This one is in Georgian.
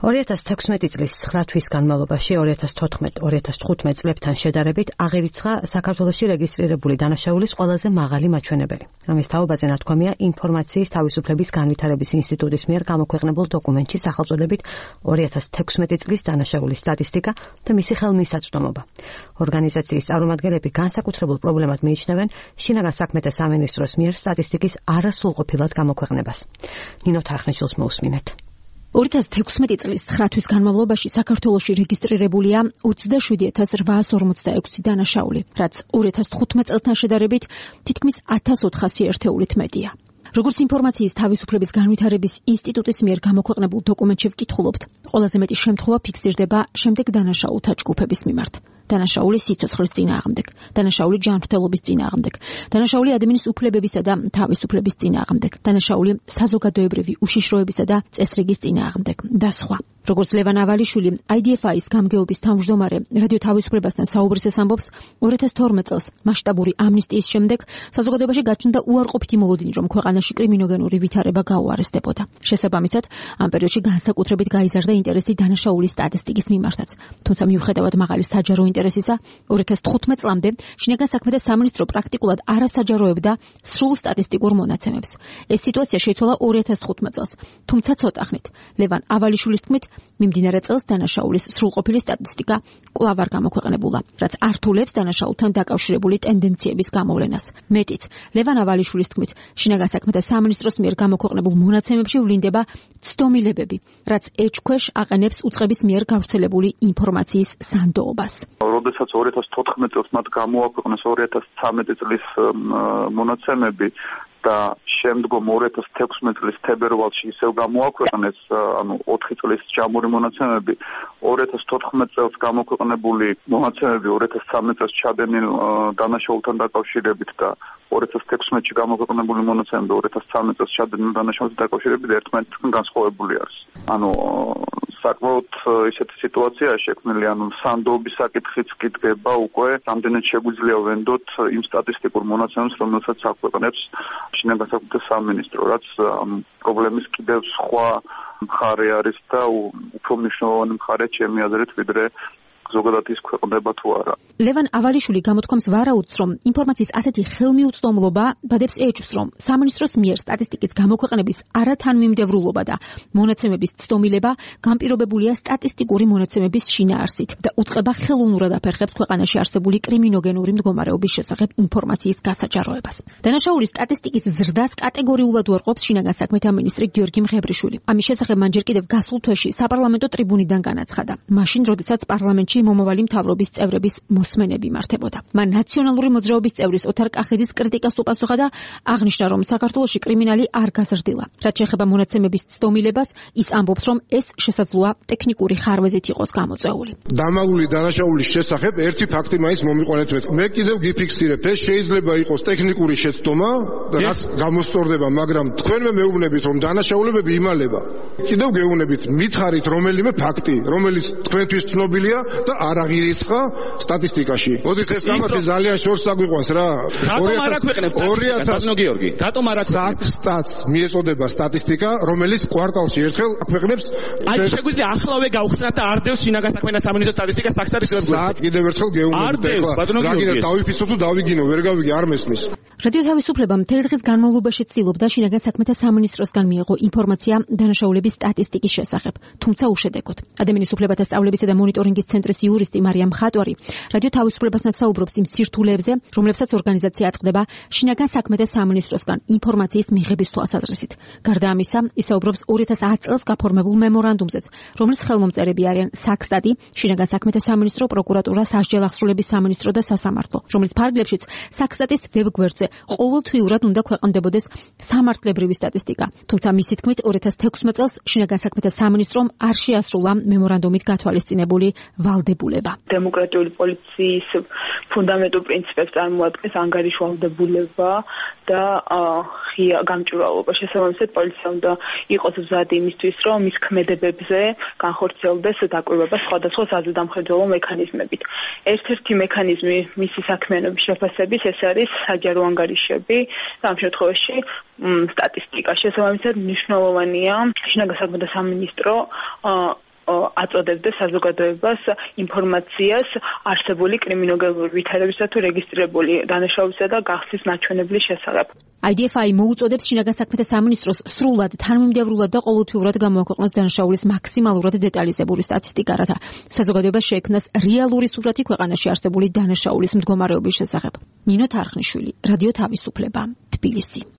2016 წლის 9 თვის განმავლობაში 2014-2015 წლებთან შედარებით აღირიცხა საქართველოში რეგისტრირებული დანაშაულის ყველაზე მაღალი მაჩვენებელი. ამის თაობაზე ნათქვამია ინფორმაციის თავისუფლების განვითარების ინსტიტუტის მიერ გამოქვეყნებულ დოკუმენტში სახელწოდებით 2016 წლის დანაშაულის სტატისტიკა და მისი ხელმისაწვდომობა. ორგანიზაციის წარმომადგენლები განსაკუთრებულ პრობლემად მიიჩნევენ შინაგან საქმეთა სამინისტროს მიერ სტატისტიკის არასრულყოფილად გამოქვეყნებას. ნინო თარხნიშვილს მოусმინეთ. 2016 წლის 9 თვის განმავლობაში საქართველოში რეგისტრირებულია 27846 დანაშაული, რაც 2015 წელთან შედარებით თითქმის 1400 ერთეულით მეტია. როგორც ინფორმაციის თავისუფლების განვითარების ინსტიტუტის მიერ გამოქვეყნებულ დოკუმენტში ვკითხულობთ, ყველაზე მეტი შემთხვევა ფიქსირდება შემდეგ დანაშაულთა ჯგუფების მიმართ. დანაშაული სიცოცხლის წინააღმდეგ, დანაშაული ჯანმრთელობის წინააღმდეგ, დანაშაული ადამიანის უფლებებისა და თავისუფლების წინააღმდეგ, დანაშაული საზოგადოებრივი უშიშროებისა და წესრიგის წინააღმდეგ და სხვა. როგორც ლევან ავალიშვილი, IDFI-ის გამგეობის თავმჯდომარე რადიო თავისუფლებასთან საუბრისას ამბობს, 2012 წელს მასშტაბური ამნისტიის შემდეგ საზოგადოებაში გაჩნდა უარყოფითი მოლოდინი, რომ ქვეყანაში კრიმინოგენური ვითარება გაუარესდებოდა. შესაბამისად, ამ პერიოდში განსაკუთრებით გაიზარდა ინტერესი დანაშაულის სტატისტიკის მიმართაც. თუმცა მიუხედავად მაღალი საჯარო ინტერესისა, 2015 წლამდე შინაგან საქმეთა სამინისტრო პრაქტიკულად არასაჯაროებდა სრულ სტატისტიკურ მონაცემებს. ეს სიტუაცია შეიცვალა 2015 წელს, თუმცა ცოტა ხნით. ლევან ავალიშვილის თქმით, მიმდინარე წელს დანაშაულის სრულყოფილი სტატისტიკა კვლავ არ გამოქვეყნებულა, რაც ართულებს დანაშაულთან დაკავშირებული ტენდენციების გამოვლენას. მეტიც, ლევან ავალიშვილის თქმით, შინაგან საქმეთა სამინისტროს მიერ გამოქვეყნებულ მონაცემებში ვლინდება ცდომილებები, რაც ეჭქვეშ აყენებს უწყების მიერ გავრცელებული ინფორმაციის სანდოობას. როდესაც 2014 წელს მათ გამოაქვეყნეს 2013 წლის მონაცემები და შემდგომ 2016 წლის თებერვალში ისევ გამოაქვეყნეს 4 წლის ჯამური მონაცემები, 2014 წელს გამოქვეყნებული მონაცემები 2013 წელს ჩადენილ დანაშაულთან დაკავშირებით და 2016-ში გამოქვეყნებული მონაცემები 2013 წელს ჩადენილ დანაშაულთან დაკავშირებით ერთმანეთთან განსხვავებული არის. საკმაოდ ისეთი სიტუაცია შექმნილი, სანდოობის საკითხიც კი დგება უკვე, რამდენად შეგვიძლია ვენდოთ იმ სტატისტიკურ მონაცემებს, რომელსაც აქვეყნებს შინაგან საქმეთა სამინისტრო, რაც პრობლემის კიდევ სხვა მხარე არის და უფრო მნიშვნელოვანი მხარეა ჩემი აზრით, ვიდრე ზოგადად ის ქვეყნდება თუ არა. ლევან ავალიშვილი გამოთქვამს ვარაუდს, რომ ინფორმაციის ასეთი ხელმიუწვდომლობა ბადებს ეჭვს, რომ სამინისტროს მიერ სტატისტიკის გამოქვეყნების არათანმიმდევრულობა და მონაცემების ცდომილება განპირობებულია სტატისტიკური მონაცემების შინაარსით და უწყება ხელოვნურად აფერხებს ქვეყანაში არსებული კრიმინოგენური მდგომარეობის შესახებ ინფორმაციის გასაჯაროებას. დანაშაულის სტატისტიკის ზრდას კატეგორიულად უარყოფს შინაგან საქმეთა მინისტრი გიორგი მღებრიშვილი. ამის შესახებ მან ჯერ კიდევ გასულ თვეში საპარლამენტო ტრიბუნიდან განაცხადა. მაშინ, როდესაც პარლამენტში მომავალი მთავრობის წევრების მოსმენები მართებოდა. მან ნაციონალური მოძრაობის წევრის ოთარ კახეძის კრიტიკას უპასუხა და აღნიშნა, რომ საქართველოში კრიმინალი არ გაზრდილა. რაც შეეხება მონაცემების ცდომილებას, ის ამბობს, რომ ეს შესაძლოა ტექნიკური ხარვეზით იყოს გამოწვეული. დამალული დანაშაულის შესახებ ერთი ფაქტი მაინც მომიყვანეთ მე. მე კიდევ გიფიქსირებ, ეს შეიძლება იყოს ტექნიკური შეცდომა და რაც გამოსწორდება, მაგრამ თქვენმე მეუბნებით, რომ დანაშაულებები იმალება. კიდევ გეუბნებით, მითხარით რომელიმე ფაქტი, რომელიც თქვენთვის ცნობილია და არ აღირიცხა სტატისტიკაში. მოდით ეს გამათი ძალიან შორს დაგვიყვანს რა. 2000 გიორგი, რატომ არ აქვეყნებს? სტატს მიეწოდება სტატისტიკა, რომელიც კვარტალში ერთხელ აქვეყნებს. აი შეგვიძლია ახლავე გავხსნათ და არ დევს შინაგან საქმეთა სამინისტროს სტატისტიკა საქსტარის ვებგვერდზე. კიდევ ერთხელ გეუბნებით ეხლა. რაგინა დავიფიცო თუ დავიგინო, ვერ გავიგე არ მესმის. რადიო თავისუფლება მთელი დღის განმავლობაში ცდილობდა შინაგან საქმეთა სამინისტროსგან მიიღო ინფორმაცია დანაშაულების სტატისტიკის შესახებ, თუმცა უშედეგოდ. ადამიანის უფლებათა სწავლებისა და მონიტორინგის ცენტრის იურისტი მარიამ ხატვარი რადიო თავისუფლებასთან საუბრობს იმ სირთულეებზე, რომლებსაც ორგანიზაცია აწყდება შინაგან საქმეთა სამინისტროსგან ინფორმაციის მიღების თვალსაზრისით. გარდა ამისა, ისაუბრობს 2010 წელს გაფორმებულ მემორანდუმზეც, რომლის ხელმომწერები არიან საქსტატი, შინაგან საქმეთა სამინისტრო, პროკურატურა, სასჯელ აღსრულების სამინისტრო და სასამართლო, რომლის ფარგლებშიც საქსტატის ვებგვერდზე ყოველთვიურად უნდა ქვეყნდებოდეს სამართლებრივი სტატისტიკა. თუმცა მისი თქმით 2016 წელს შინაგან საქმეთა სამინისტრომ არ შეასრულა მემორანდუმით გათვალისწინებული ვალდებულება. დემოკრატიული პოლიციის ფუნდამენტურ პრინციპებს წარმოადგენს ანგარიშვალდებულება და ღია გამჭვირვალობა. შესაბამისად, პოლიცია უნდა იყოს მზად იმისთვის, რომ მის ქმედებებზე განხორციელდეს დაკვირვება სხვადასხვა საზრდამხედველო მექანიზმებით. ერთ-ერთი მექანიზმი მისი საქმიანობის შეფასების ეს არის საჯარო ანგარიშები და ამ შემთხვევაში სტატისტიკა. შესაბამისად, მნიშვნელოვანია შინაგან საქმეთა სამინისტრო აწოდებდა საზოგადოებას ინფორმაციას არსებული კრიმინოლოგიური ვითარებისა თუ რეგისტრირებული დანაშაულისა და გახსნის ნაჩვენებლის შესახებ. IDFI მოუწოდებს შინაგან საქმეთა სამინისტროს სრულად, თანმიმდევრულად და ყოველთვიურად გამოაქვეყნოს დანაშაულის მაქსიმალურად დეტალიზებული სტატისტიკა, რათა საზოგადოებას შეექმნას რეალური სურათი ქვეყანაში არსებული დანაშაულის მდგომარეობის შესახებ. ნინო თარხნიშვილი, რადიო თავისუფლება, თბილისი.